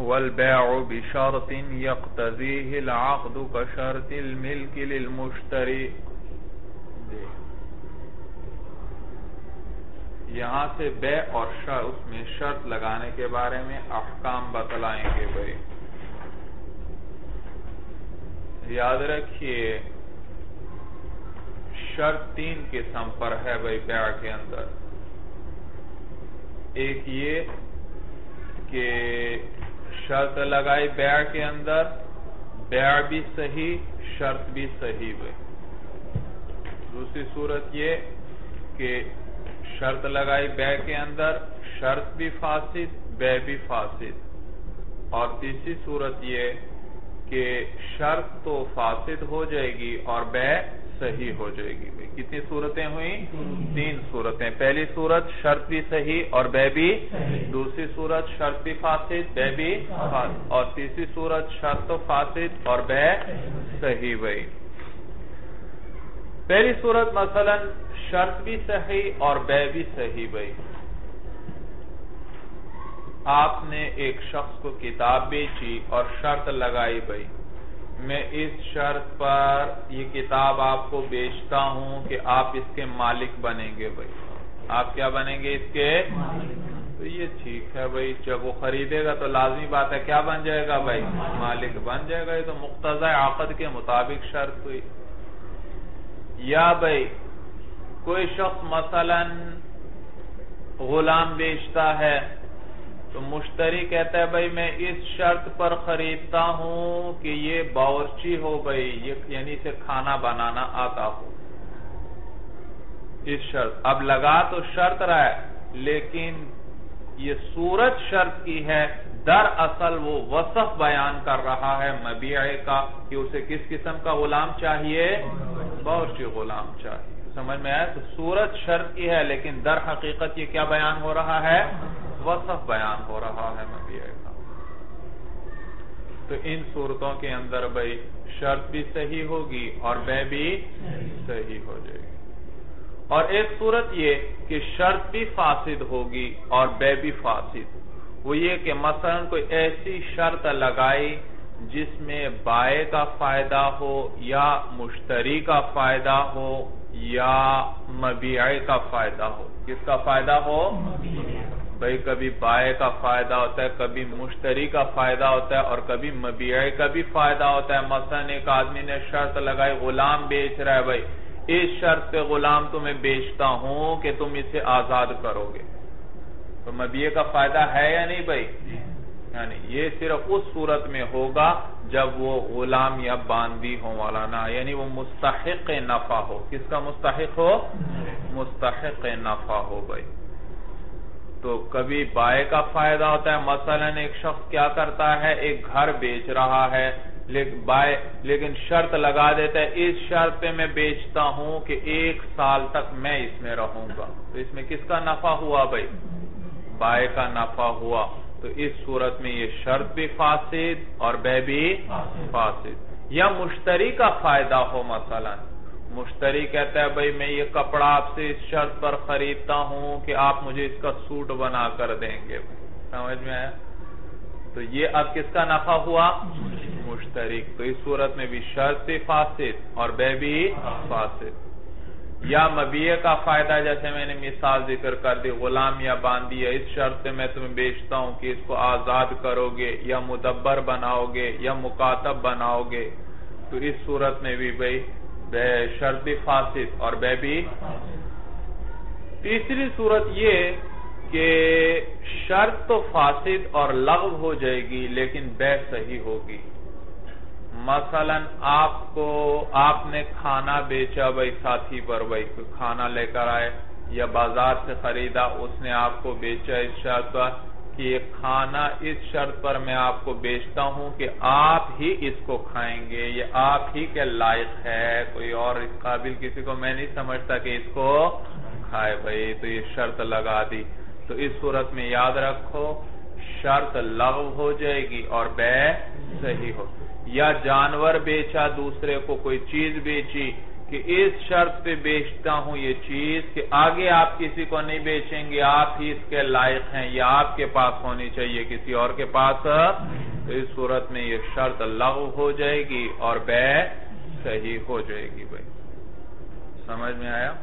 والبيع بشرط يقتضيه العقد كشرط الملك للمشتري. یہاں سے بے اور اس میں شرط لگانے کے بارے میں احکام بتلائیں گے بھائی. یاد رکھیے شرط 3 قسم پر ہے بھائی بیع کے اندر. ایک یہ کہ شرط لگائی بیع کے اندر، بیع بھی صحیح شرط بھی صحیح بھائی. دوسری صورت یہ کہ شرط لگائی بیع کے اندر، شرط بھی فاسد بیع بھی فاسد. اور تیسری صورت یہ کہ شرط تو فاسد ہو جائے گی اور بیع صحیح ہو جائے گی. کتنی صورتیں ہوئیں؟ 3 صورتیں. پہلی صورت شرط بھی صحیح اور بیع بھی، دوسری صورت شرط بھی فاسد بیع بھی فاسد، اور تیسری صورت شرط تو فاسد اور بیع صحیح بھائی. پہلی صورت مثلا شرط بھی صحیح اور بیع بھی صحیح بھائی. آپ نے ایک شخص کو کتاب بیچی اور شرط لگائی بھائی میں اس شرط پر یہ کتاب آپ کو بیچتا ہوں کہ آپ اس کے مالک بنیں گے بھائی. آپ کیا بنیں گے؟ اس کے. تو یہ ٹھیک ہے بھائی، جب وہ خریدے گا تو لازمی بات ہے کیا بن جائے گا بھائی؟ مالک بن جائے گا. یہ تو مقتضی عقد کے مطابق شرط ہوئی. یا بھائی کوئی شخص مثلا غلام بیچتا ہے تو مشتری کہتا ہے بھائی میں اس شرط پر خریدتا ہوں کہ یہ باورچی ہو بھائی، یعنی اسے کھانا بنانا آتا ہو. اس شرط اب لگا تو شرط رہا ہے لیکن یہ صورت شرط کی ہے، دراصل وہ وصف بیان کر رہا ہے مبیع کا کہ اسے کس قسم کا غلام چاہیے؟ باورچی غلام چاہیے. سمجھ میں آیا؟ تو صورت شرط کی ہے لیکن در حقیقت یہ کیا بیان ہو رہا ہے؟ وصف بیان ہو رہا ہے مبیع کا. تو ان صورتوں کے اندر بھائی شرط بھی صحیح ہوگی اور بیع بھی صحیح ہو جائے گی. اور ایک صورت یہ کہ شرط بھی فاسد ہوگی اور بیع بھی فاسد. وہ یہ کہ مثلا کوئی ایسی شرط لگائی جس میں بائع کا فائدہ ہو یا مشتری کا فائدہ ہو یا مبیع کا فائدہ ہو. کس کا فائدہ ہو؟ بھئی کبھی بائع کا فائدہ ہوتا ہے، کبھی مشتری کا فائدہ ہوتا ہے اور کبھی مبیع کا بھی فائدہ ہوتا ہے. مثلا ایک آدمی نے شرط لگائی غلام بیچ رہا ہے بھئی اس شرط پہ غلام تمہیں بیچتا ہوں کہ تم اسے آزاد کرو گے. تو مبیع کا فائدہ ہے یا نہیں بھئی؟ یعنی یہ صرف اس صورت میں ہوگا جب وہ غلام یا باندی ہو مولانا، یعنی وہ مستحق نفع ہو. کس کا مستحق ہو؟ مستحق نفع ہو بھئی. تو کبھی بائع کا فائدہ ہوتا ہے. مثلا ایک شخص کیا کرتا ہے، ایک گھر بیچ رہا ہے لیکن شرط لگا دیتا ہے اس شرط پہ میں بیچتا ہوں کہ 1 سال تک میں اس میں رہوں گا. تو اس میں کس کا نفع ہوا بھئی؟ بائع کا نفع ہوا. تو اس صورت میں یہ شرط بھی فاسد اور بیع بھی فاسد. یا مشتری کا فائدہ ہو، مثلا مشتری کہتا ہے بھئی میں یہ کپڑا آپ سے اس شرط پر خریدتا ہوں کہ آپ مجھے اس کا سوٹ بنا کر دیں گے. سمجھ میں آیا؟ تو یہ اب کس کا نفع ہوا؟ مشتری. تو اس صورت میں بھی شرط بھی فاسد اور بیع بھی فاسد. یا مبیع کا فائدہ جیسے میں نے مثال ذکر کر دی، غلام یا باندی ہے، اس شرط پہ میں تمہیں بیچتا ہوں کہ اس کو آزاد کرو گے یا مدبر بناؤ گے یا مکاتب بناؤ گے. تو اس صورت میں بھی بھئی شرط بھی فاسد اور بیع بھی. تیسری صورت یہ کہ شرط تو فاسد اور لغو ہو جائے گی لیکن بیع صحیح ہوگی. مثلا آپ نے کھانا بیچا بھائی ساتھی پر، بھائی کھانا لے کر آئے یا بازار سے خریدا، اس نے آپ کو بیچا اس شرط پر کہ یہ کھانا اس شرط پر میں آپ کو بیچتا ہوں کہ آپ ہی اس کو کھائیں گے، یہ آپ ہی کے لائق ہے، کوئی اور اس قابل کسی کو میں نہیں سمجھتا کہ اس کو کھائے بھائی. تو یہ شرط لگا دی. تو اس صورت میں یاد رکھو شرط لغو ہو جائے گی اور بیع صحیح ہو. یا جانور بیچا دوسرے کو، کوئی چیز بیچی کہ اس شرط پہ بیچتا ہوں یہ چیز کہ آگے آپ کسی کو نہیں بیچیں گے، آپ ہی اس کے لائق ہیں، یا آپ کے پاس ہونی چاہیے، کسی اور کے پاس، تو اس صورت میں یہ شرط لغو ہو جائے گی اور بیع صحیح ہو جائے گی۔ بھائی سمجھ میں آیا؟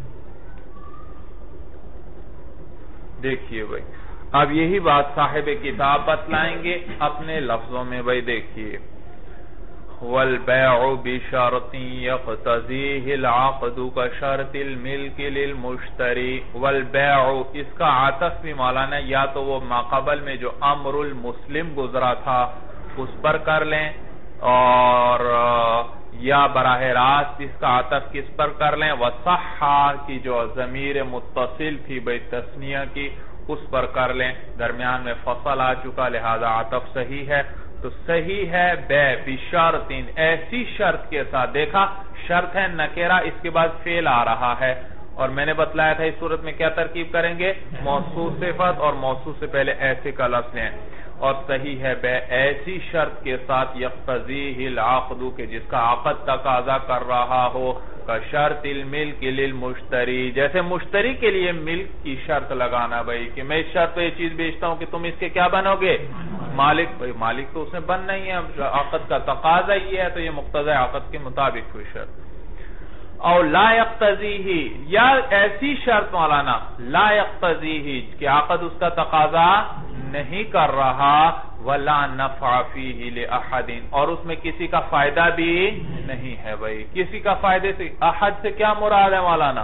دیکھیے بھائی اب یہی بات صاحب کتاب بتلائیں گے اپنے لفظوں میں۔ بھائی دیکھیے، وَالْبَيْعُ بِشَرْطٍ يَقْتَضِيهِ الْعَقْدُ كَشَرْطِ الْمِلْكِ لِلْمُشْتَرِ۔ وَالْبَيْعُ اس کا عطف بھی مولانا یا تو وہ ماقبل میں جو امر المسلم گزرا تھا اس پر کر لیں، اور یا براہ راست اس کا عطف کس پر کر لیں، وَصَحَّا کی جو ضمیر متصل تھی بھئی تثنیہ کی اس پر کر لیں، درمیان میں فصل آ چکا لہذا عطف صحیح ہے۔ تو صحیح ہے بیع بشرط، ایسی شرط کے ساتھ، دیکھا شرط ہے نکرہ، اس کے بعد فعل آ رہا ہے، اور میں نے بتلایا تھا اس صورت میں کیا ترکیب کریں گے، موصوف صفت اور موصوف سے پہلے ایسے کا لفظ لیں، اور صحیح ہے بیع ایسی شرط کے ساتھ یقتضیہ العقد کہ جس کا عقد تقاضا کر رہا ہو، شرط الملک للمشتری، جیسے مشتری کے لیے ملک کی شرط لگانا بھائی کہ میں اس شرط پہ یہ چیز بیچتا ہوں کہ تم اس کے کیا بنو گے، مالک۔ بھائی مالک تو اس نے بننا ہی ہے، عقد کا تقاضا یہ ہے، تو یہ مقتضی عقد کے مطابق ہوئی شرط۔ اور لا یقتضیہ، یا ایسی شرط مولانا لا یقتضیہ کہ عقد اس کا تقاضا نہیں کر رہا، ولا نفع فیہ لأحد، اور اس میں کسی کا فائدہ بھی نہیں ہے۔ بھائی کسی کا فائدے سے، احد سے کیا مراد ہے مولانا،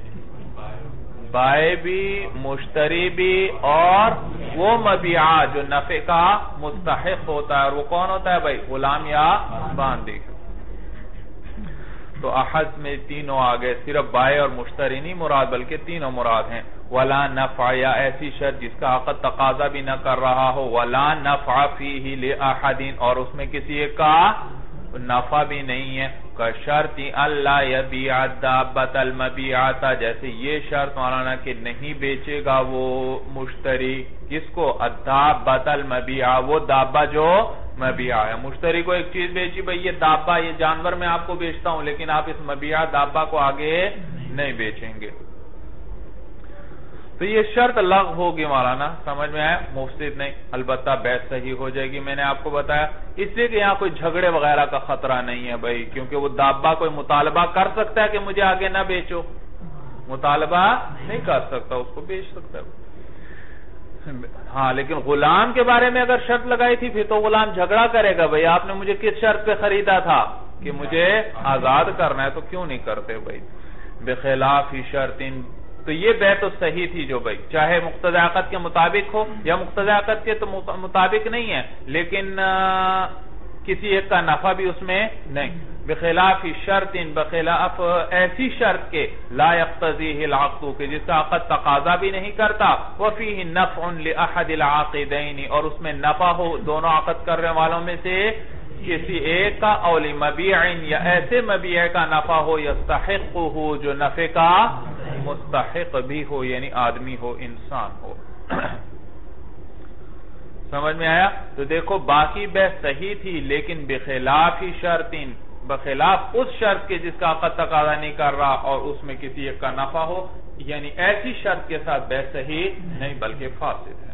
بائع بھی، مشتری بھی، اور وہ مبیعہ جو نفع کا مستحق ہوتا ہے، اور وہ کون ہوتا ہے بھائی، غلام یا باندی۔ تو احد میں تینوں آگئے، صرف بائع اور مشتری نہیں مراد بلکہ تینوں مراد ہیں۔ ولا نفع، یا ایسی شرط جس کا عقد تقاضا بھی نہ کر رہا ہو، ولا نفع فیہ لأحد، اور اس میں کسی ایک کا نفع بھی نہیں ہے، کشرط اللہ یبیع الدابۃ المبیعۃ، جیسے یہ شرط مولانا کہ نہیں بیچے گا وہ مشتری کس کو، الدابۃ المبیعۃ، وہ دابہ جو مبیعہ ہے۔ مشتری کو ایک چیز بیچی بھئی یہ دابہ، یہ جانور میں آپ کو بیچتا ہوں، لیکن آپ اس مبیعہ دابہ کو آگے نہیں بیچیں گے، تو یہ شرط لغو ہوگی مولانا، سمجھ میں آیا، مفسد نہیں، البتہ بیع صحیح ہو جائے گی۔ میں نے آپ کو بتایا اس لیے کہ یہاں کوئی جھگڑے وغیرہ کا خطرہ نہیں ہے بھائی، کیونکہ وہ دابہ کوئی مطالبہ کر سکتا ہے کہ مجھے آگے نہ بیچو، مطالبہ نہیں کر سکتا، اس کو بیچ سکتا ہے۔ ہاں لیکن غلام کے بارے میں اگر شرط لگائی تھی پھر تو غلام جھگڑا کرے گا، بھئی آپ نے مجھے کس شرط پہ خریدا تھا کہ مجھے آزاد کرنا ہے، تو کیوں نہیں کرتے بھئی، بخلاف شرط، تو یہ بیع تو صحیح تھی جو بھئی چاہے مقتضی عقد کے مطابق ہو یا مقتضی عقد کے تو مطابق نہیں ہے، لیکن کسی ایک کا نفع بھی اس میں نہیں، بخلاف شرط، بخلاف ایسی شرط کے لا یقتضیہ العقد کہ جس کا عقد تقاضا بھی نہیں کرتا، وفیہ نفع لأحد العاقدین، اور اس میں نفع ہو دونوں عقد کرنے والوں میں سے کسی ایک کا، او لمبیع، یا ایسے مبیع کا نفع ہو یستحقہ جو نفع کا مستحق بھی ہو، یعنی آدمی ہو، انسان ہو۔ سمجھ میں آیا؟ تو دیکھو باقی بیع صحیح تھی لیکن بخلاف شرط، بخلاف اس شرط کے جس کا عقد تقاضا نہیں کر رہا اور اس میں کسی ایک کا نفع ہو، یعنی ایسی شرط کے ساتھ بیع صحیح نہیں بلکہ فاسد ہے۔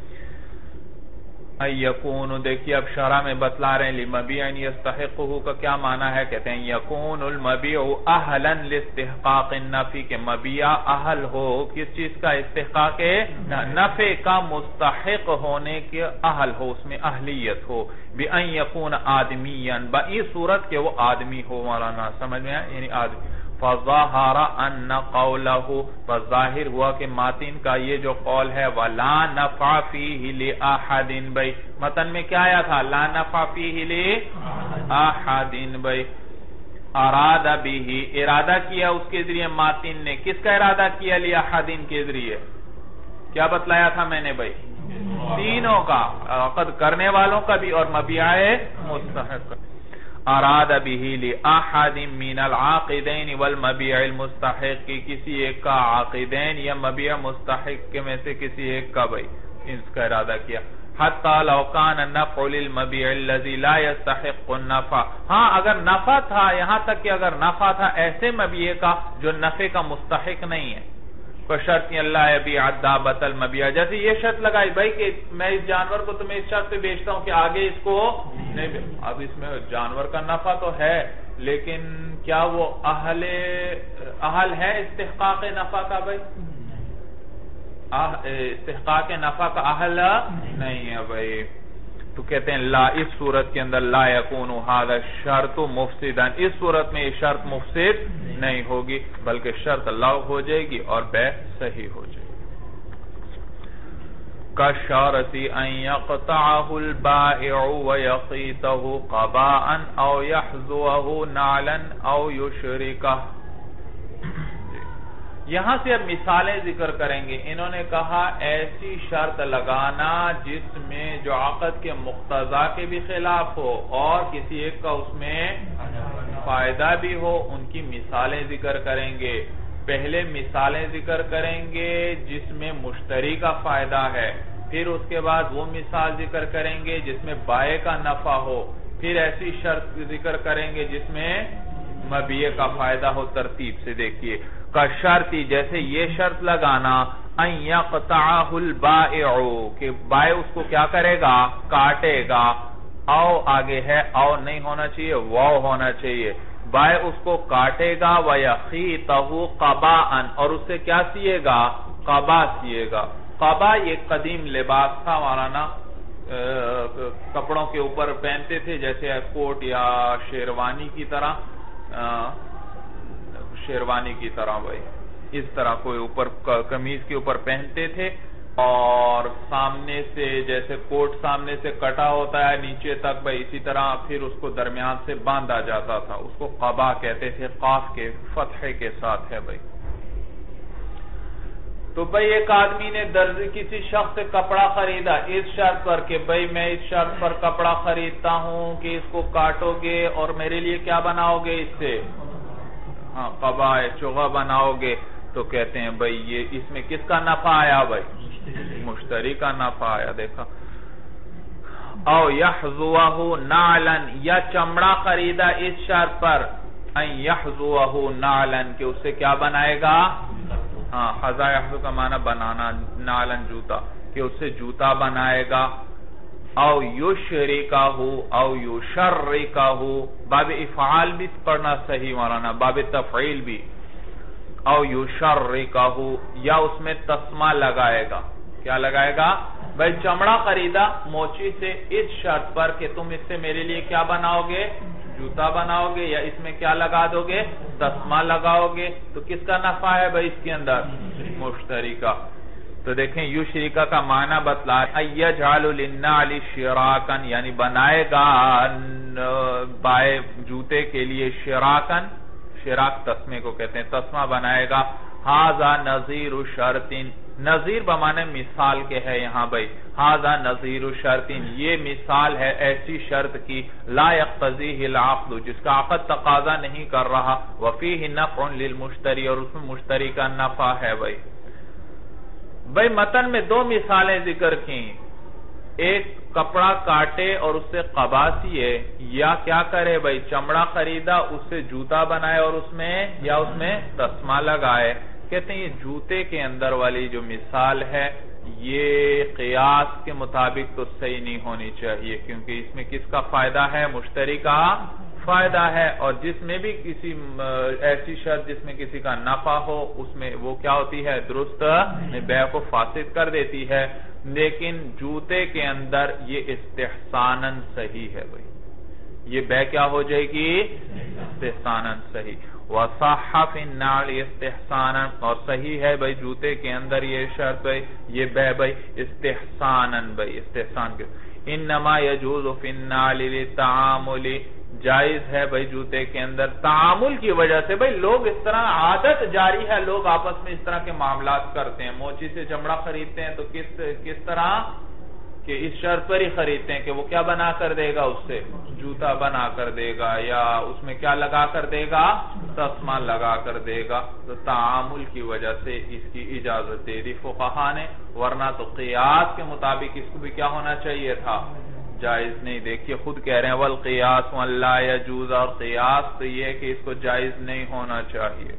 یکون، دیکھیے اب شرح میں بتلا رہے ہیں لمبیع یستحقہ کا کیا معنی ہے، کہتے ہیں یکون المبیع اہلا لاستحقاق النفع، کہ مبیع اہل ہو کس چیز کا، استحقاق نفع کا مستحق ہونے کے اہل ہو، اس میں اہلیت ہو، بأن یکون آدمیا، بئی صورت کہ وہ آدمی ہو مولانا، سمجھ میں یعنی آدمی۔ فظاہر ان قولہ، فظاہر ہوا کہ ماتن کا یہ جو قول ہے ولا نفع فیہ لأحد، بھئی متن میں کیا آیا تھا، لا نفع فیہ لأحد، بھئی اراد بھی، ارادہ کیا اس کے ذریعے ماتن نے، کس کا ارادہ کیا، لأحد کے ذریعے، کیا بتلایا تھا میں نے بھئی، تینوں کا، عقد کرنے والوں کا بھی اور مبیع مستحق کا۔ اراد به لأحد من العاقدین والمبیع المستحق، کسی ایک کا عاقدین یا مبیع مستحق کے میں سے کسی ایک کا بھئی اس کا ارادہ کیا۔ حتی لو کان النفع للمبیع الذی لا یستحق النفع. ہاں اگر نفع تھا، یہاں تک کہ اگر نفع تھا ایسے مبیع کا جو نفع کا مستحق نہیں ہے. فشرط اللہ یبیع الدابۃ المبیع، جیسے یہ شرط لگائی بھائی کہ میں اس جانور کو تمہیں اس شرط پہ بیچتا ہوں کہ آگے اس کو نہیں. اب اس میں جانور کا نفع تو ہے لیکن کیا وہ اہل ہے استحقاق نفع کا؟ بھائی استحقاق نفع کا اہل نہیں ہے بھائی. تو کہتے ہیں لا، اس صورت کے اندر لا یکون ھذا الشرط مفسدا، اس صورت میں یہ شرط مفسد نہیں ہوگی بلکہ شرط لغو ہو جائے گی اور بیع صحیح ہو جائے گی. کالشارط ان یقطعہ البائع ویقیتہ قباء او یحذوہ نعلا او یشرکہ. یہاں سے اب مثالیں ذکر کریں گے. انہوں نے کہا ایسی شرط لگانا جس میں جو عقد کے مقتضا کے بھی خلاف ہو اور کسی ایک کا اس میں فائدہ بھی ہو، ان کی مثالیں ذکر کریں گے. پہلے مثالیں ذکر کریں گے جس میں مشتری کا فائدہ ہے، پھر اس کے بعد وہ مثال ذکر کریں گے جس میں بائع کا نفع ہو، پھر ایسی شرط ذکر کریں گے جس میں مبیع کا فائدہ ہو. ترتیب سے دیکھیے. کا شرطی، جیسے یہ شرط لگانا ان یقطعہ البائع، کہ بائع اس کو کیا کرے گا؟ کاٹے گا. او آگے ہے، او نہیں ہونا چاہیے، واو ہونا چاہیے. بائع اس کو کاٹے گا ویخیتہ قباء، اور اس سے کیا سیے گا؟ قبا سیے گا. قبا یہ قدیم لباس تھا مولانا، کپڑوں کے اوپر پہنتے تھے جیسے کوٹ یا شیروانی کی طرح، شیروانی کی طرح بھائی اس طرح کوئی اوپر قمیض کے اوپر پہنتے تھے، اور سامنے سے جیسے کوٹ سامنے سے کٹا ہوتا ہے نیچے تک بھائی، اسی طرح پھر اس کو درمیان سے باندھا جاتا تھا. اس کو قبا کہتے تھے، قاف کے فتح کے ساتھ ہے بھائی. تو بھائی ایک آدمی نے درزی کسی شخص سے کپڑا خریدا اس شرط پر کہ بھائی میں اس شرط پر کپڑا خریدتا ہوں کہ اس کو کاٹو گے اور میرے لیے کیا بناؤ گے اس سے؟ ہاں قبا چوغا بناؤ گے. تو کہتے ہیں بھائی یہ اس میں کس کا نفع آیا بھائی؟ مشتری کا نفع آیا. دیکھا. او یحذوہ نعلا، یا چمڑا خریدا اس شرط پر ان یحذوہ نعلا کہ اس سے کیا بنائے گا؟ ہاں حذا یحذو کا معنی بنانا، نعلا جوتا، کہ اس سے جوتا بنائے گا. او یشرکہ او یشرکہ، باب افعال بھی پڑھنا صحیح مولانا، باب تفعیل بھی. او یشرکہ، یا اس میں تسمہ لگائے گا. کیا لگائے گا؟ بھائی چمڑا خریدا موچی سے اس شرط پر کہ تم اس سے میرے لیے کیا بناؤ گے؟ جوتا بناؤ گے، یا اس میں کیا لگا دو گے؟ تسمہ لگاؤ گے. تو کس کا نفع ہے بھائی اس کے اندر؟ مشتری کا. تو دیکھیں یشرکہ کا معنی بتلا، یجعل للنعل شراکا، یعنی بنائے گا بائع جوتے کے لیے شراکن، شراک تسمے کو کہتے ہیں، تسمہ بنائے گا. ھذا نظیر شرط، نظیر بمانے مثال کے ہے یہاں بھائی. ھذا نظیر شرط، یہ مثال ہے ایسی شرط کی لا یقتضیہ العقد، جس کا عقد تقاضا نہیں کر رہا. وفیہ نفع للمشتری، اور اس میں مشتری کا نفع ہے بھائی. بھائی متن میں دو مثالیں ذکر کی، ایک کپڑا کاٹے اور اس سے قبا سیے، یا کیا کرے بھائی چمڑا خریدا اس سے جوتا بنائے اور اس میں تسمہ لگائے. کہتے ہیں یہ جوتے کے اندر والی جو مثال ہے یہ قیاس کے مطابق تو صحیح نہیں ہونی چاہیے، کیونکہ اس میں کس کا فائدہ ہے؟ مشتری کا فائدہ ہے. اور جس میں بھی کسی ایسی شرط جس میں کسی کا نفع ہو اس میں وہ کیا ہوتی ہے؟ درست بیع کو فاسد کر دیتی ہے. لیکن جوتے کے اندر یہ استحساناً صحیح ہے بھائی، یہ بیع کیا ہو جائے گی؟ استحساناً صحیح. وصح فی النعل استحساناً، اور صحیح ہے بھائی جوتے کے اندر یہ شرط بھائی، یہ بیع بھائی استحساناً بھائی استحسان کے. انما یجوز فی النعل للتعامل، جائز ہے بھائی جوتے کے اندر تعامل کی وجہ سے. بھائی لوگ اس طرح عادت جاری ہے، لوگ آپس میں اس طرح کے معاملات کرتے ہیں. موچی سے چمڑا خریدتے ہیں تو کس طرح کہ اس شرط پر ہی خریدتے ہیں کہ وہ کیا بنا کر دے گا، اس سے جوتا بنا کر دے گا یا اس میں کیا لگا کر دے گا، تسمہ لگا کر دے گا، تو تعامل کی وجہ سے اس کی اجازت دے دی فقہا نے، ورنہ تو قیاس کے مطابق اس کو بھی کیا ہونا چاہیے تھا، جائز نہیں۔ دیکھیے خود کہہ رہے ہیں والقیاس ولا یجوز، اور قیاس تو یہ ہے کہ اس کو جائز نہیں ہونا چاہیے۔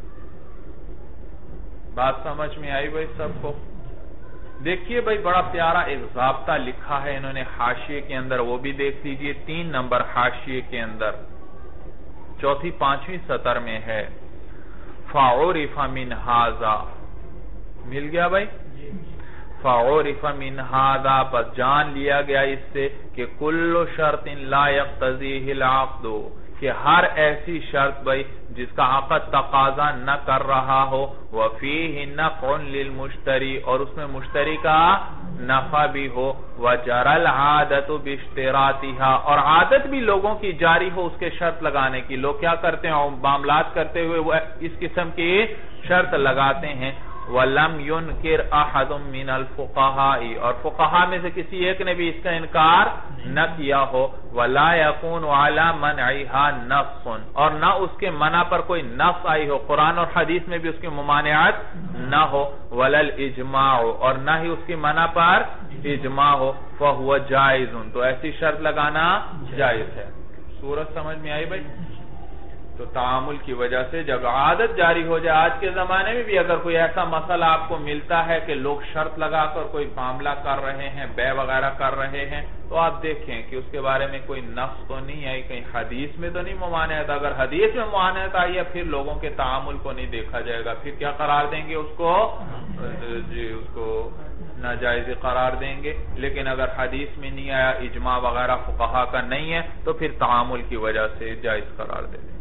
بات سمجھ میں آئی بھائی سب کو؟ دیکھیے بھائی بڑا پیارا ایک ضابطہ لکھا ہے انہوں نے حاشیے کے اندر، وہ بھی دیکھ لیجئے 3 نمبر حاشیے کے اندر 4 5ویں سطر میں ہے، فَعُرِفَ مِنْ هَذَا، مل گیا بھائی؟ فَعُرِفَ مِنْ هَذَا، پس جان لیا گیا اس سے کہ كُلُّ شَرْطٍ لَا يَقْتَضِيهِ الْعَقْدُ، کہ ہر ایسی شرط بھائی جس کا عقد تقاضا نہ کر رہا ہو، وَفِيهِ نَفْعٌ لِلْمُشْتَرِي، اور اس میں مشتری کا نفع بھی ہو، وَجَرَى الْعَادَةُ بِاشْتِرَاطِهَا، اور عادت بھی لوگوں کی جاری ہو اس کے شرط لگانے کی، لوگ کیا کرتے ہیں معاملات کرتے ہوئے وہ اس قسم کی شرط لگاتے ہیں، وَلَمْ يُنْكِرْ أَحَدٌ مِّنَ الْفُقَهَاءِ، اور فقہا میں سے کسی ایک نے بھی اس کا انکار نہ کیا ہو، وَلَا يَكُونُ عَلَى مَنْعِهَا نَصٌ، اور نہ اس کے منع پر کوئی نص آئی ہو، قرآن اور حدیث میں بھی اس کی ممانعت نہ ہو، وَلَا الْإِجْمَاعُ، اور نہ ہی اس کی منع پر اجماع ہو، فَهُوَ جَائِزٌ، تو ایسی شرط لگانا جائز ہے۔ صورت سمجھ میں آئی بھائی؟ تو تعامل کی وجہ سے جب عادت جاری ہو جائے، آج کے زمانے میں بھی اگر کوئی ایسا مسئلہ آپ کو ملتا ہے کہ لوگ شرط لگا کر کوئی معاملہ کر رہے ہیں، بے وغیرہ کر رہے ہیں، تو آپ دیکھیں کہ اس کے بارے میں کوئی نص تو نہیں آئی، کہیں حدیث میں تو نہیں ممانعت، اگر حدیث میں ممانعت آئی ہے پھر لوگوں کے تعامل کو نہیں دیکھا جائے گا، پھر کیا قرار دیں گے اس کو، اس کو ناجائز قرار دیں گے، لیکن اگر حدیث میں نہیں آیا، اجماع وغیرہ فقہا کا نہیں ہے، تو پھر تعامل کی وجہ سے جائز قرار دیں گے۔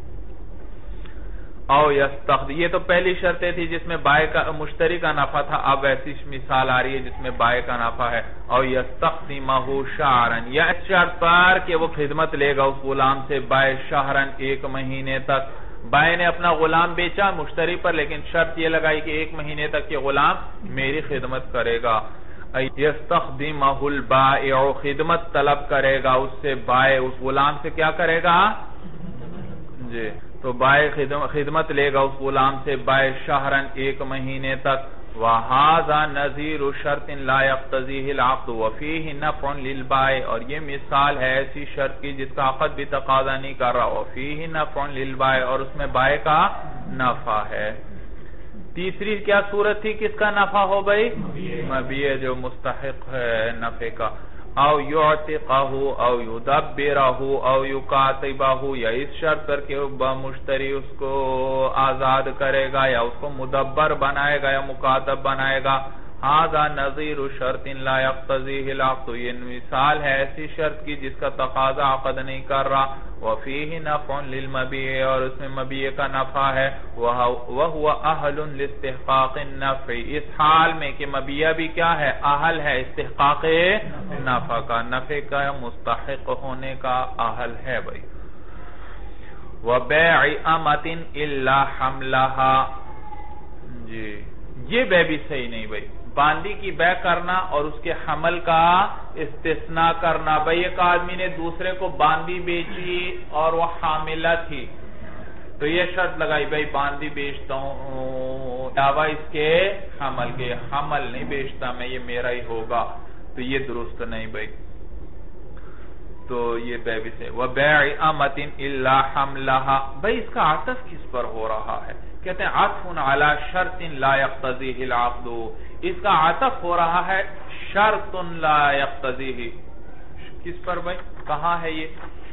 او یہ تو پہلی شرطیں تھی جس میں بائع کا مشتری کا نفع تھا، اب ایسی مثال آ رہی ہے جس میں بائع کا نفع ہے، او یستخدمہ شہرا، یا اس شرط پر کہ وہ خدمت لے گا اس غلام سے بائع شہرا 1 مہینے تک، بائع نے اپنا غلام بیچا مشتری پر، لیکن شرط یہ لگائی کہ 1 مہینے تک یہ غلام میری خدمت کرے گا۔ یستخدمہ البائع، خدمت طلب کرے گا اس سے بائع، اس غلام سے کیا کرے گا جی، تو بائع خدمت لے گا اس غلام سے بائع شہرن 1 مہینے تک، وَهَذَا نَظِيرُ شَرْطٍ لَا يَقْتَضِيهِ الْعَقْدُ وَفِيهِ نَفْعٌ لِلْبَائِعِ، اور یہ مثال ہے ایسی شرط کی جس کا عقد بھی تقاضا نہیں کر رہا، وَفِيهِ نَفْعٌ لِلْبَائِعِ، اور اس میں بائع کا نفع ہے۔ تیسری کیا صورت تھی کس کا نفع ہو بھائی؟ مبیع جو مستحق ہے نفع کا، او یعتقہ او یدبرہ او یکاتبہ، یا اس شرط پر کہ مشتری اس کو آزاد کرے گا یا اس کو مدبر بنائے گا یا مکاتب بنائے گا، ھذا نظیر شرط لا یقتضیہ العقد، یہ مثال ہے ایسی شرط کی جس کا تقاضا عقد نہیں کر رہا، وفیہ نفع للمبیع، اور اس میں مبیع کا نفع ہے، وہو اہل لاستحقاق النفع، اس حال میں کہ مبیع بھی کیا ہے، اہل ہے استحقاق نفع کا، نفع کا مستحق ہونے کا اہل ہے بھائی۔ وبیع امۃ الا حملھا، جی یہ بے بھی صحیح نہیں بھائی، باندی کی بے کرنا اور اس کے حمل کا استثناء کرنا، بھئی ایک آدمی نے دوسرے کو باندی بیچی اور وہ حاملہ تھی، تو یہ شرط لگائی بھئی باندی بیچتا ہوں علاوہ اس کے حمل کے، حمل نہیں بیچتا میں، یہ میرا ہی ہوگا، تو یہ درست نہیں بھئی، تو یہ بے بھی سے وَبَيْعِ أَمَةٍ إِلَّا حَمْلَهَا، بھئی اس کا عطف کس پر ہو رہا ہے؟ کہتے ہیں عطف علی شرط لا یقتضیہ العقد، اس کا عطف ہو رہا ہے شرط لا یقتضیہ، کس پر بھئی کہاں ہے یہ؟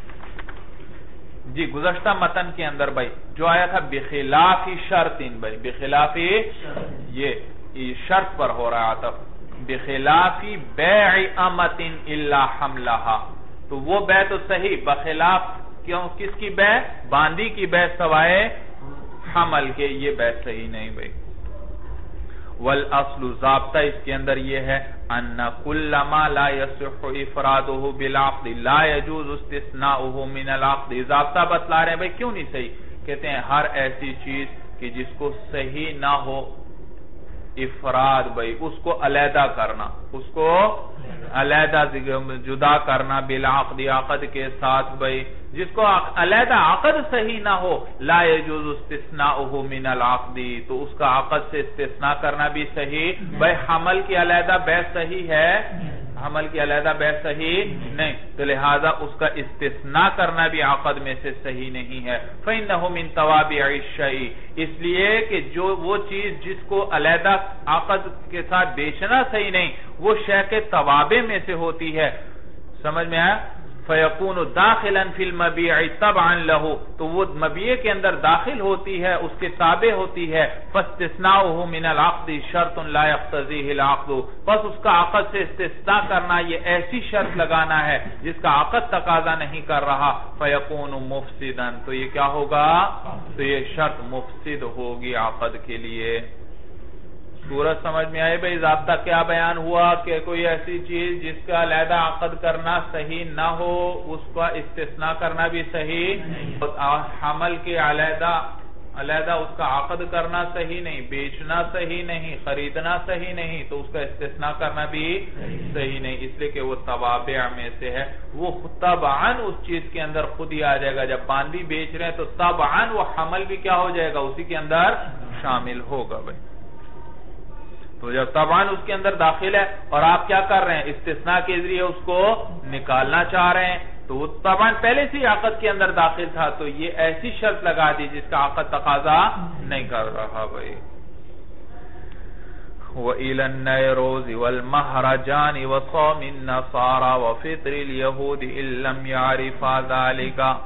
جی گزشتہ متن کے اندر بھئی جو آیا تھا بخلاف شرط، بھئی بخلاف یہ شرط پر ہو رہا ہے عطف، بخلاف بیع امۃ الا حملھا، تو وہ بے تو صحیح، بخلاف کیوں کس کی بے؟ باندی کی بے سوائے حمل کے، یہ بے صحیح نہیں بھئی۔ والاصل ضابطہ اس کے اندر یہ ہے ان کل ما لا یصح افرادہ بالعقد لا یجوز استثناؤہ من العقد، ضابطہ بتلا رہے ہیں بھئی کیوں نہیں صحیح؟ کہتے ہیں ہر ایسی چیز کہ جس کو صحیح نہ ہو افراد بھئی، اس کو علیحدہ کرنا، اس کو علیحدہ جدا کرنا بالعقد عقد کے ساتھ بھئی جس کو علیحدہ عقد صحیح نہ ہو لا یجوز استثناؤہ من العقد تو اس کا عقد سے استثناء کرنا بھی صحیح بھئی حمل کی علیحدہ بے صحیح ہے حمل کی علیحدہ بے صحیح نہیں تو لہذا اس کا استثناء کرنا بھی عقد میں سے صحیح نہیں ہے فإنہ من توابع الشیء اس لیے کہ جو وہ چیز جس کو علیحدہ عقد کے ساتھ بیچنا صحیح نہیں وہ شے کے توابع میں سے ہوتی ہے سمجھ میں آیا فَيَكُونُ دَاخِلًا فِي الْمَبِيعِ طَبْعًا لَهُ تو وہ مبیع کے اندر داخل ہوتی ہے اس کے تابع ہوتی ہے فَاسْتِثْنَاؤُهُ مِنَ الْعَقْدِ شَرْطٌ لَا يَقْتَضِيهِ الْعَقْدُ بس اس کا عقد سے استثناء کرنا یہ ایسی شرط لگانا ہے جس کا عقد تقاضا نہیں کر رہا فَيَكُونُ مُفْسِدًا تو یہ کیا ہوگا تو یہ شرط مفسد ہوگی عقد کے لیے صورت سمجھ میں آئے بھئی ضابطہ کیا بیان ہوا کہ کوئی ایسی چیز جس کا علیحدہ عقد کرنا صحیح نہ ہو اس کا استثناء کرنا بھی صحیح حمل کے علیحدہ اس کا عقد کرنا صحیح نہیں بیچنا صحیح نہیں خریدنا صحیح نہیں تو اس کا استثناء کرنا بھی صحیح نہیں اس لیے کہ وہ توابع میں سے ہے وہ طبعاً اس چیز کے اندر خود ہی آ جائے گا جب باندی بیچ رہے ہیں تو طبعاً وہ حمل بھی کیا ہو جائے گا اسی کے اندر شامل ہوگا بھئی تو جب طبعاً اس کے اندر داخل ہے اور آپ کیا کر رہے ہیں استثناء کے ذریعے اس کو نکالنا چاہ رہے ہیں تو وہ طبعاً پہلے سے عقد کے اندر داخل تھا تو یہ ایسی شرط لگا دی جس کا عقد تقاضا نہیں کر رہا بھئی وَإِلَى النَّيْرُوزِ وَالْمَحْرَجَانِ وَصَوْمِ النَّصَارَى وَفِطْرِ الْيَهُودِ إِن لَّمْ يَعْرِفَا ذَلِكَ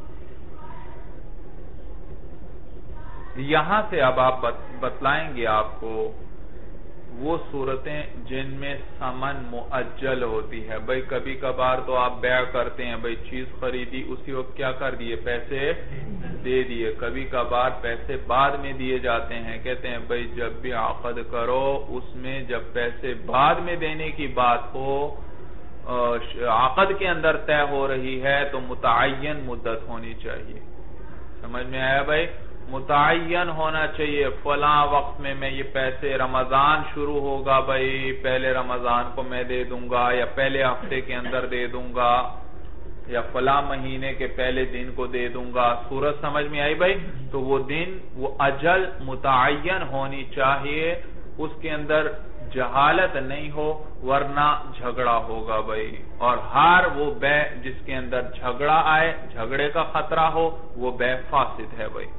یہاں سے اب آپ بتلائیں گے آپ کو وہ صورتیں جن میں ثمن مؤجل ہوتی ہے بھئی کبھی کبھار تو آپ بیع کرتے ہیں بھئی چیز خریدی اسی وقت کیا کر دیے پیسے دے دیے کبھی کبھار پیسے بعد میں دیے جاتے ہیں کہتے ہیں بھئی جب بھی عقد کرو اس میں جب پیسے بعد میں دینے کی بات ہو عقد کے اندر طے ہو رہی ہے تو متعین مدت ہونی چاہیے سمجھ میں آیا بھئی متعین ہونا چاہیے فلاں وقت میں یہ پیسے رمضان شروع ہوگا بھئی پہلے رمضان کو میں دے دوں گا یا پہلے ہفتے کے اندر دے دوں گا یا فلاں مہینے کے پہلے دن کو دے دوں گا صورت سمجھ میں آئی بھئی تو وہ دن وہ اجل متعین ہونی چاہیے اس کے اندر جہالت نہیں ہو ورنہ جھگڑا ہوگا بھئی اور ہر وہ بیع جس کے اندر جھگڑا آئے جھگڑے کا خطرہ ہو وہ بیع فاسد ہے بھئی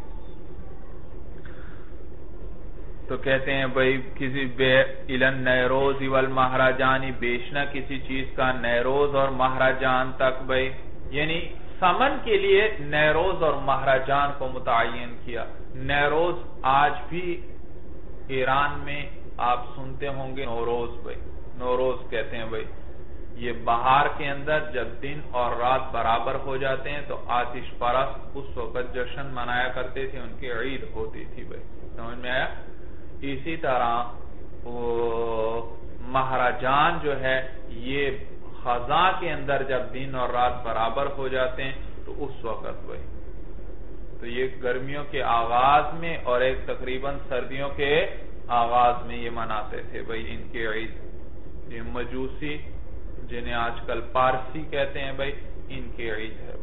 تو کہتے ہیں بھئی کسی بیع الن نیروز والمہراجانی بیچنا کسی چیز کا نیروز اور مہراجان تک بھئی یعنی ثمن کے لیے نیروز اور مہراجان کو متعین کیا نیروز آج بھی ایران میں آپ سنتے ہوں گے نوروز بھئی نوروز کہتے ہیں بھئی یہ بہار کے اندر جب دن اور رات برابر ہو جاتے ہیں تو آتش پرست اس وقت جشن منایا کرتے تھے ان کی عید ہوتی تھی بھئی سمجھ میں آیا اسی طرح مہراجان جو ہے یہ خزاں کے اندر جب دن اور رات برابر ہو جاتے ہیں تو اس وقت بھئی تو یہ گرمیوں کے آغاز میں اور ایک تقریباً سردیوں کے آغاز میں یہ مناتے تھے بھئی ان کی عید یہ مجوسی جنہیں آج کل پارسی کہتے ہیں بھئی ان کی عید ہے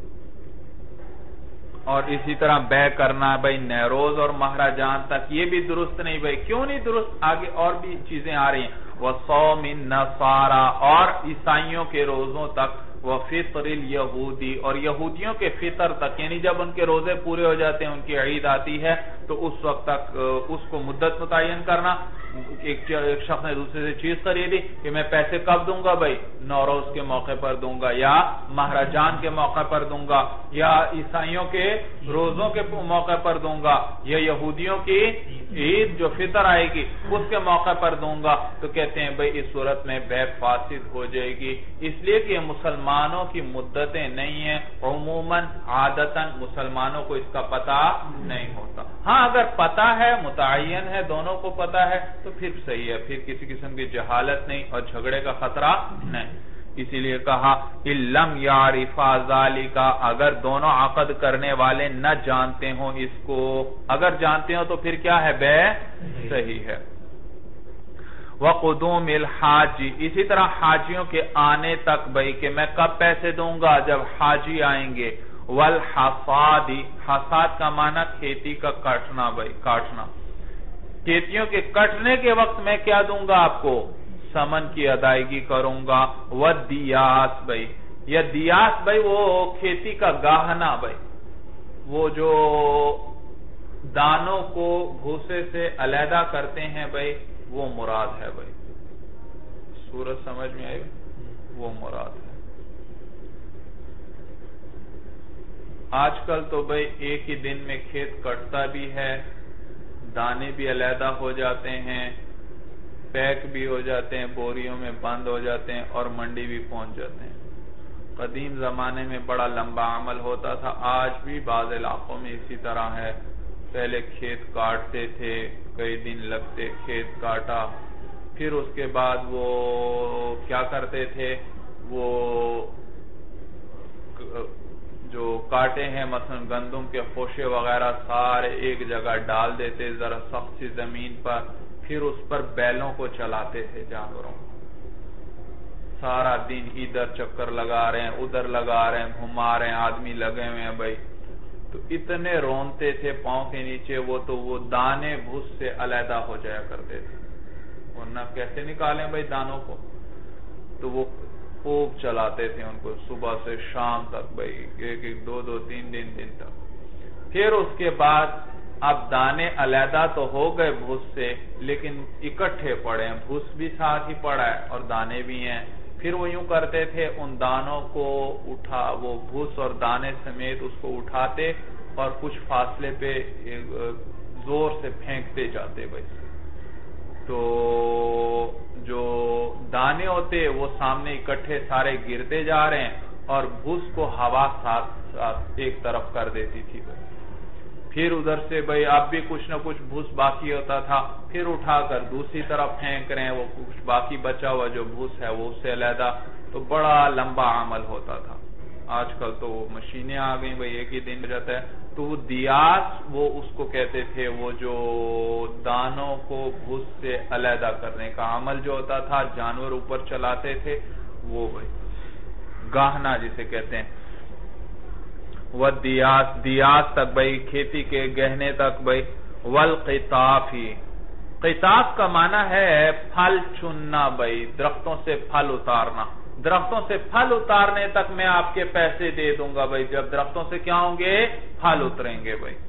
اور اسی طرح بیع کرنا بھئی نیروز اور مہراجان تک یہ بھی درست نہیں بھئی کیوں نہیں درست آگے اور بھی چیزیں آ رہی ہیں وَصَوْمِ النَّصَارَى اور عیسائیوں کے روزوں تک وَفِطْرِ الْيَهُودِ اور یہودیوں کے فطر تک یعنی جب ان کے روزے پورے ہو جاتے ہیں ان کی عید آتی ہے تو اس وقت تک اس کو مدت متعین کرنا ایک شخص نے دوسرے سے چیز خریدی کہ میں پیسے کب دوں گا بھئی نوروز کے موقع پر دوں گا یا مہراجان کے موقع پر دوں گا یا عیسائیوں کے روزوں کے موقع پر دوں گا یا یہودیوں کی عید جو فطر آئے گی اس کے موقع پر دوں گا تو کہتے ہیں بھئی اس صورت میں بیع فاسد ہو جائے گی اس لیے کہ مسلمانوں کی مدتیں نہیں ہیں عموماً عادتاً مسلمانوں کو اس کا پتہ نہیں ہوتا ہاں اگر پتہ ہے متعین ہے دونوں کو پتہ ہے تو پھر صحیح ہے پھر کسی قسم کی جہالت نہیں اور جھگڑے کا خطرہ نہیں اسی لیے کہا اِلَّمْ يَعْرِفَا ذَلِكَ اگر دونوں عقد کرنے والے نہ جانتے ہوں اس کو اگر جانتے ہوں تو پھر کیا ہے بیع صحیح ہے وقدوم الحاج، اسی طرح حاجیوں کے آنے تک بھائی کہ میں کب پیسے دوں گا جب حاجی آئیں گے، والحصاد، حصاد کا معنی کھیتی کا کاٹنا بھائی، کاٹنا، کھیتیوں کے کٹنے کے وقت میں کیا دوں گا آپ کو، سمن کی ادائیگی کروں گا، والدیاس بھائی، یا دیاس بھائی وہ کھیتی کا گاہنا بھائی، وہ جو دانوں کو بھوسے سے علیحدہ کرتے ہیں بھائی، وہ مراد ہے بھائی، سورج سمجھ میں آئی، وہ مراد ہے۔ آج کل تو بھائی ایک ہی دن میں کھیت کٹتا بھی ہے، دانے بھی علیحدہ ہو جاتے ہیں، پیک بھی ہو جاتے ہیں، بوریوں میں بند ہو جاتے ہیں اور منڈی بھی پہنچ جاتے ہیں۔ قدیم زمانے میں بڑا لمبا عمل ہوتا تھا، آج بھی بعض علاقوں میں اسی طرح ہے، پہلے کھیت کاٹتے تھے، کئی دن لگتے، کھیت کاٹا، پھر اس کے بعد وہ کیا کرتے تھے، وہ جو کاٹے ہیں مثلا گندم کے خوشے وغیرہ سارے ایک جگہ ڈال دیتے ذرا سخت سی زمین پر، پھر اس پر بیلوں کو چلاتے تھے جانوروں، سارا دن ادھر چکر لگا رہے ہیں، ادھر لگا رہے ہیں، گھما رہے ہیں، آدمی لگے ہوئے ہیں بھائی، تو اتنے رونتے تھے پاؤں کے نیچے، وہ دانے بھوس سے علیحدہ ہو جایا کرتے تھے، ورنہ کیسے نکالیں بھائی دانوں کو، تو وہ خوب چلاتے تھے ان کو صبح سے شام تک بھائی، ایک دو تین دن تک۔ پھر اس کے بعد اب دانے علیحدہ تو ہو گئے بھوس سے، لیکن اکٹھے پڑے ہیں، بھوس بھی ساتھ ہی پڑا ہے اور دانے بھی ہیں، پھر وہ یوں کرتے تھے، ان دانوں کو وہ بھوس اور دانے سمیت اس کو اٹھاتے اور کچھ فاصلے پہ زور سے پھینکتے جاتے بھائی، تو جو دانے ہوتے وہ سامنے اکٹھے سارے گرتے جا رہے ہیں اور بھوس کو ہوا ساتھ ایک طرف کر دیتی تھی بھائی، پھر ادھر سے بھائی اب بھی کچھ نہ کچھ بھوس باقی ہوتا تھا، پھر اٹھا کر دوسری طرف پھینک رہے ہیں، وہ کچھ باقی بچا ہوا جو بھوس ہے وہ اس سے علیحدہ، تو بڑا لمبا عمل ہوتا تھا۔ آج کل تو وہ مشینیں آ گئیں بھائی، ایک ہی دن میں جاتا ہے، تو وہ دیاس وہ اس کو کہتے تھے، وہ جو دانوں کو بھوس سے علیحدہ کرنے کا عمل جو ہوتا تھا، جانور اوپر چلاتے تھے وہ بھائی گاہنا جسے کہتے ہیں، وہ دیاس تک بھائی، کھیتی کے گہنے تک بھائی، والقطافی، قطاف کا معنی ہے پھل چننا بھائی، درختوں سے پھل اتارنا، درختوں سے پھل اتارنے تک میں آپ کے پیسے دے دوں گا بھائی، جب درختوں سے کیا ہوں گے، پھل اتریں گے بھائی۔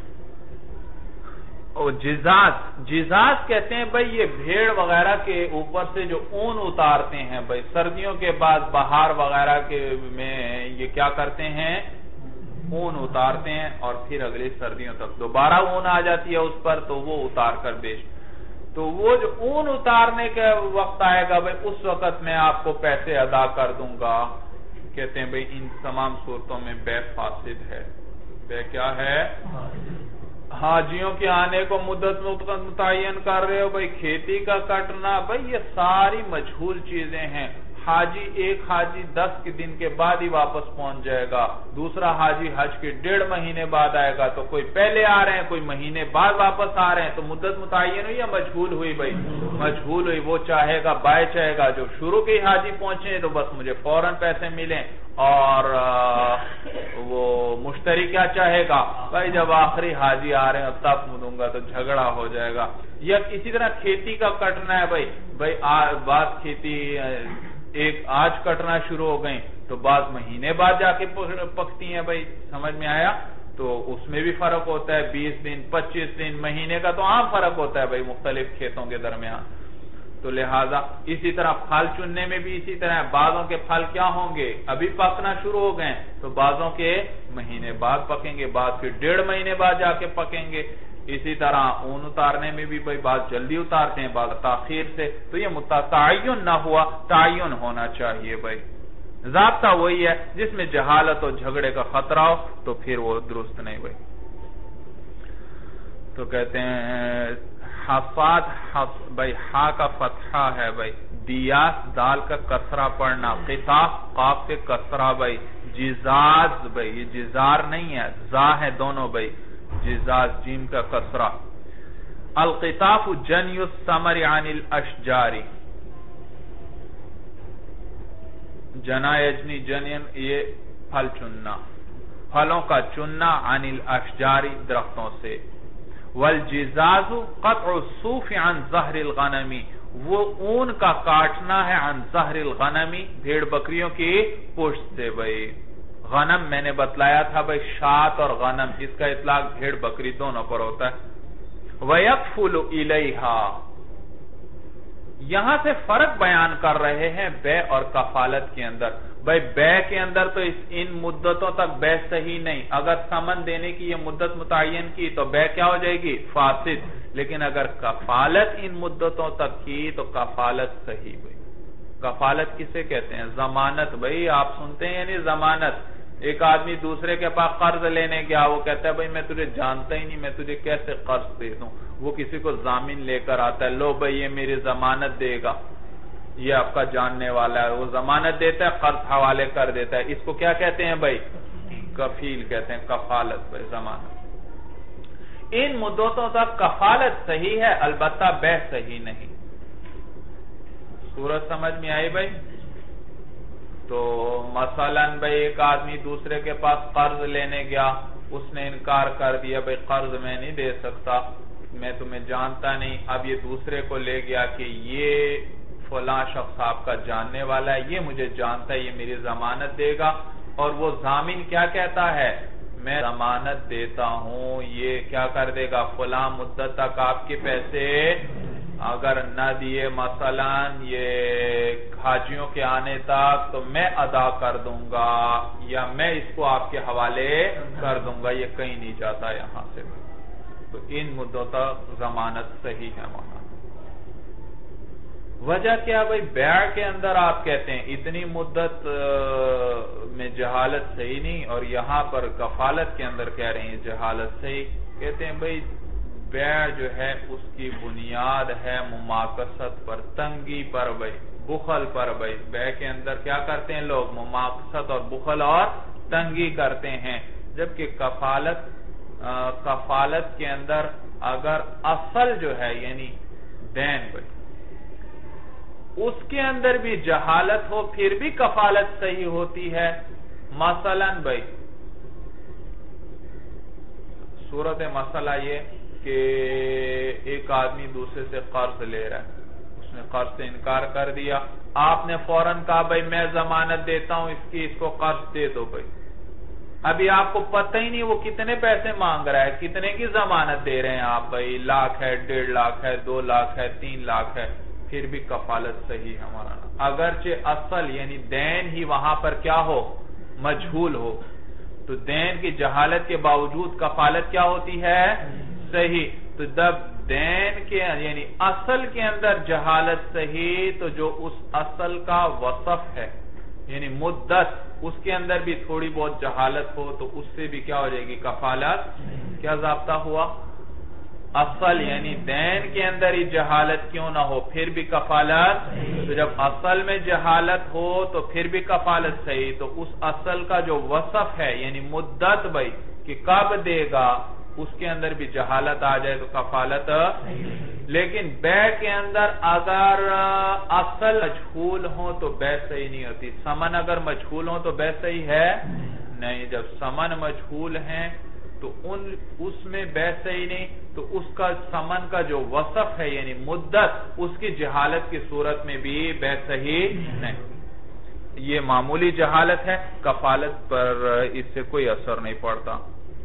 اور جزاز کہتے ہیں بھائی یہ بھیڑ وغیرہ کے اوپر سے جو اون اتارتے ہیں بھائی، سردیوں کے بعد بہار وغیرہ کے میں یہ کیا کرتے ہیں، اون اتارتے ہیں اور پھر اگلی سردیوں تک دوبارہ اون آ جاتی ہے اس پر، تو وہ اتار کر بیچ، تو وہ جو اون اتارنے کا وقت آئے گا بھائی، اس وقت میں آپ کو پیسے ادا کر دوں گا۔ کہتے ہیں بھائی ان تمام صورتوں میں بے فاسد ہے، بے کیا ہے، حاجیوں کے آنے کو مدت متعین کر رہے ہو بھائی، کھیتی کا کٹنا بھائی، یہ ساری مجہول چیزیں ہیں، ایک حاجی 10 دن کے بعد ہی واپس پہنچ جائے گا، دوسرا حاجی حج کے 1.5 مہینے بعد آئے گا، تو کوئی پہلے آ رہے ہیں، کوئی مہینے بعد واپس آ رہے ہیں، تو مدت متعین ہوئی یا مجہول ہوئی بھائی، مجہول ہوئی، وہ چاہے گا بائیں چاہے گا جو شروع کے حاجی پہنچے تو بس مجھے فوراً پیسے ملیں، اور وہ مشتری کیا چاہے گا بھائی جب آخری حاجی آ رہے ہیں تب دوں گا، تو جھگڑا ہو جائے گا۔ یا اسی طرح کھیتی کا کٹنا ہے بھائی، بعض کھیتی آج کٹنا شروع ہو گئیں تو بعض مہینے بعد جا کے پکتی ہیں بھائی، سمجھ میں آیا، تو اس میں بھی فرق ہوتا ہے، 20 دن 25 دن مہینے کا تو عام فرق ہوتا ہے بھائی مختلف کھیتوں کے درمیان، تو لہٰذا اسی طرح پھل چننے میں بھی اسی طرح، بعضوں کے پھل کیا ہوں گے ابھی پکنا شروع ہو گئے تو بعضوں کے مہینے بعد پکیں گے، بعض کے 1.5 مہینے بعد جا کے پکیں گے۔ اسی طرح اون اتارنے میں بھی بھائی بعض جلدی اتارتے ہیں، بعض تاخیر سے، تو یہ تعین نہ ہوا، تعین ہونا چاہیے بھائی، ضابطہ وہی ہے، جس میں جہالت اور جھگڑے کا خطرہ ہو تو پھر وہ درست نہیں بھائی۔ تو کہتے ہیں حفاد بھائی، ہا کا فتحہ ہے بھائی، دیاس دال کا کسرہ پڑھنا، قطاف قاف کے کسرہ بھائی، جزاز بھائی، یہ جزار نہیں ہے، زا ہے دونوں بھائی، جزاز جیم کا کسرہ، القطاف جنی الثمر عن الاشجار، جنا یجنی جنین یہ پھل چننا، پھلوں کا چننا، عن الاشجار درختوں سے، والجزاز قطع الصوف عن ظہر الغنم، وہ اون کا کاٹنا ہے عن ظہر الغنم بھیڑ بکریوں کی پشت سے۔ بھئی غنم میں نے بتلایا تھا بھئی شات اور غنم، اس کا اطلاق بھیڑ بکری دونوں پر ہوتا ہے۔ وَيَقْفُلُ إِلَيْهَا، یہاں سے فرق بیان کر رہے ہیں بے اور کفالت کے اندر۔ بھئی بے کے اندر تو ان مدتوں تک بے صحیح نہیں، اگر ثمن دینے کی یہ مدت متعین کی تو بے کیا ہو جائے گی؟ فاسد۔ لیکن اگر کفالت ان مدتوں تک کی تو کفالت صحیح۔ بھئی کفالت کسے کہتے ہیں؟ ضمانت۔ بھئی آپ سنتے ہیں یعنی ضمانت۔ ایک آدمی دوسرے کے پاس قرض لینے گیا، وہ کہتا ہے بھئی میں تجھے جانتا ہی نہیں، میں تجھے کیسے قرض دے دوں؟ وہ کسی کو ضامن لے کر آتا ہے، لو بھئی یہ میری ضمانت دے گا، یہ آپ کا جاننے والا ہے، وہ ضمانت دیتا ہے، قرض حوالے کر دیتا ہے، اس کو کیا کہتے ہیں بھئی؟ کفیل کہتے ہیں، کفالت بھئی ضمانت۔ ان مدتوں تک کفالت صحیح ہے، البتہ بے صحیح نہیں۔ صورت سمجھ میں آئی بھئی؟ تو مثلا بھئی ایک آدمی دوسرے کے پاس قرض لینے گیا، اس نے انکار کر دیا، بھئی قرض میں نہیں دے سکتا، میں تمہیں جانتا نہیں۔ اب یہ دوسرے کو لے گیا کہ یہ فلاں شخص آپ کا جاننے والا ہے، یہ مجھے جانتا ہے، یہ میری ضمانت دے گا، اور وہ ضامن کیا کہتا ہے؟ میں ضمانت دیتا ہوں، یہ کیا کر دے گا؟ فلاں مدت تک آپ کے پیسے اگر نہ دیے مثلا یہ حاجیوں کے آنے تک تو میں ادا کر دوں گا، یا میں اس کو آپ کے حوالے کر دوں گا، یہ کہیں نہیں جاتا یہاں سے۔ تو ان مدتوں تک ضمانت صحیح ہے مولانا۔ وجہ کیا بھئی؟ بیع کے اندر آپ کہتے ہیں اتنی مدت میں جہالت صحیح نہیں، اور یہاں پر کفالت کے اندر کہہ رہے ہیں جہالت صحیح۔ کہتے ہیں بھئی بیع جو ہے اس کی بنیاد ہے مماکست پر، تنگی پر بھئی، بخل پر بھئی۔ بیع کے اندر کیا کرتے ہیں لوگ؟ مماکست اور بخل اور تنگی کرتے ہیں، جبکہ کفالت کے اندر اگر اصل جو ہے یعنی دین بھئی اس کے اندر بھی جہالت ہو پھر بھی کفالت صحیح ہوتی ہے۔ مثلا بھئی صورت مسئلہ یہ کہ ایک آدمی دوسرے سے قرض لے رہا ہے، اس نے قرض سے انکار کر دیا، آپ نے فوراً کہا بھئی میں ضمانت دیتا ہوں اس کی، اس کو قرض دے دو بھئی۔ ابھی آپ کو پتہ ہی نہیں وہ کتنے پیسے مانگ رہا ہے، کتنے کی ضمانت دے رہے ہیں آپ بھئی، لاکھ ہے، 1.5 لاکھ ہے، 2 لاکھ ہے، 3 لاکھ ہے، پھر بھی کفالت صحیح ہے ہمارا، اگرچہ اصل یعنی دین ہی وہاں پر کیا ہو؟ مجہول ہو۔ تو دین کی جہالت کے باوجود کفالت کیا ہوتی ہے؟ صحیح۔ تو جب دین کے یعنی اصل کے اندر جہالت صحیح، تو جو اس اصل کا وصف ہے یعنی مدت، اس کے اندر بھی تھوڑی بہت جہالت ہو تو اس سے بھی کیا ہو جائے گی؟ کفالت۔ کیا ضابطہ ہوا؟ اصل یعنی دین کے اندر ہی جہالت کیوں نہ ہو پھر بھی کفالت۔ تو جب اصل میں جہالت ہو تو پھر بھی کفالت صحیح، تو اس اصل کا جو وصف ہے یعنی مدت بھئی کہ کب دے گا، اس کے اندر بھی جہالت آ جائے تو کفالت۔ لیکن بیع کے اندر اگر اصل مجہول ہو تو بیع صحیح نہیں ہوتی، ثمن اگر مجہول ہو تو بیع صحیح ہے نہیں۔ جب ثمن مجہول ہیں تو اس میں بیع صحیح نہیں، تو اس کا ثمن کا جو وصف ہے یعنی مدت، اس کی جہالت کی صورت میں بھی بیع صحیح نہیں۔ یہ معمولی جہالت ہے، کفالت پر اس سے کوئی اثر نہیں پڑتا۔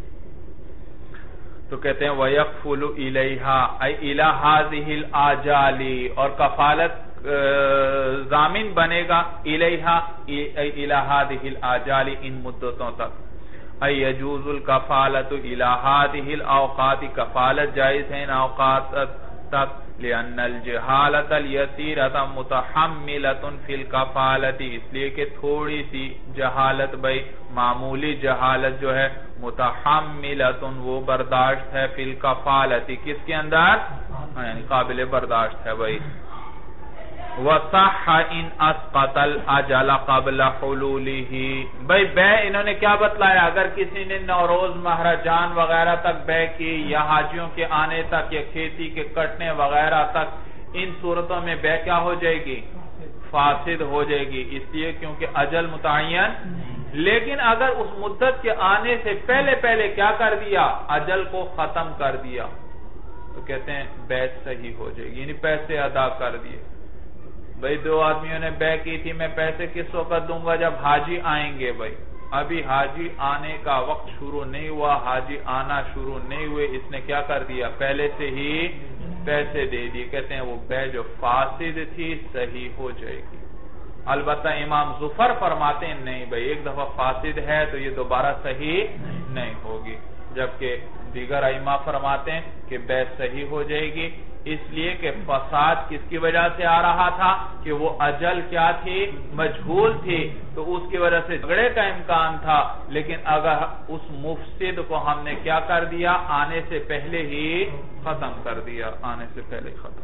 تو کہتے ہیں وَيَقْفُلُ إِلَيْهَا أَيْ إِلَى هَذِهِ الْآجَالِ، اور کفالت ضامن بنے گا إِلَيْهَا أي إِلَى هَذِهِ الْآجَالِ، ان مدتوں تک۔ أي يجوز الكفالة إلى هذه الأوقات، کفالت جائز ہے ان اوقات تک، لأن الجہالة اليسيرة متحملة في الكفالة، اس لیے کہ تھوڑی سی جہالت بھئی معمولی جہالت جو ہے متحملة وہ برداشت ہے، في الكفالة کس کے اندر؟ یعنی قابل برداشت ہے بھئی۔ وَصَحَّ إِنْ أَسْقَطَ الْأَجَلَ قَبْلَ حُلُولِهِ. بھئی بے انہوں نے کیا بتلایا؟ اگر کسی نے نوروز مہرجان وغیرہ تک بے کی یا حاجیوں کے آنے تک یا کھیتی کے کٹنے وغیرہ تک، ان صورتوں میں بے کیا ہو جائے گی؟ فاسد ہو جائے گی، اس لیے کیونکہ اجل متعین. لیکن اگر اس مدت کے آنے سے پہلے کیا کر دیا؟ اجل کو ختم کر دیا، تو کہتے ہیں بے صحیح ہو جائے گی، یعنی پیسے ادا کر دیے. بھئی دو آدمیوں نے بے کی تھی، میں پیسے کس وقت دوں گا؟ جب حاجی آئیں گے. بھئی ابھی حاجی آنے کا وقت شروع نہیں ہوا، حاجی آنا شروع نہیں ہوئے، اس نے کیا کر دیا؟ پہلے سے ہی پیسے دے دیے. کہتے ہیں وہ بے جو فاسد تھی صحیح ہو جائے گی. البتہ امام ظفر فرماتے ہیں نہیں بھئی، ایک دفعہ فاسد ہے تو یہ دوبارہ صحیح نہیں ہوگی، جبکہ دیگر ائمہ فرماتے ہیں کہ بے صحیح ہو جائے گی، اس لیے کہ فساد کس کی وجہ سے آ رہا تھا؟ کہ وہ اجل کیا تھی؟ مجہول تھی، تو اس کی وجہ سے جھگڑے کا امکان تھا. لیکن اگر اس مفسد کو ہم نے کیا کر دیا؟ آنے سے پہلے ہی ختم کر دیا، آنے سے پہلے ختم.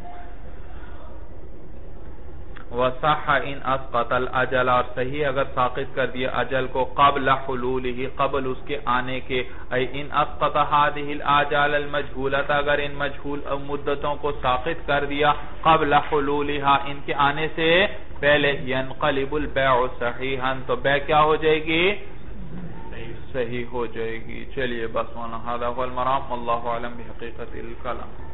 وَصَحَّ إِنْ أَسْقَطَ الْأَجَلَ، اور صحیح اگر ساقط کر دیا اجل کو قبل حلولہ، قبل اس کے آنے کے. اَيْ إِنْ أَسْقَطَ هَذِهِ الْآجَالَ الْمَجْهُولَةَ، اگر ان مجہول مدتوں کو ساقط کر دیا قبل حلولها، ان کے آنے سے پہلے. يَنْقَلِبُ الْبَيْعُ صَحِيحًا، تو بے کیا ہو جائے گی؟ صحیح ہو جائے گی. چلیے بس، هذا هو المرام، واللہ اعلم بحقیقت الکلام.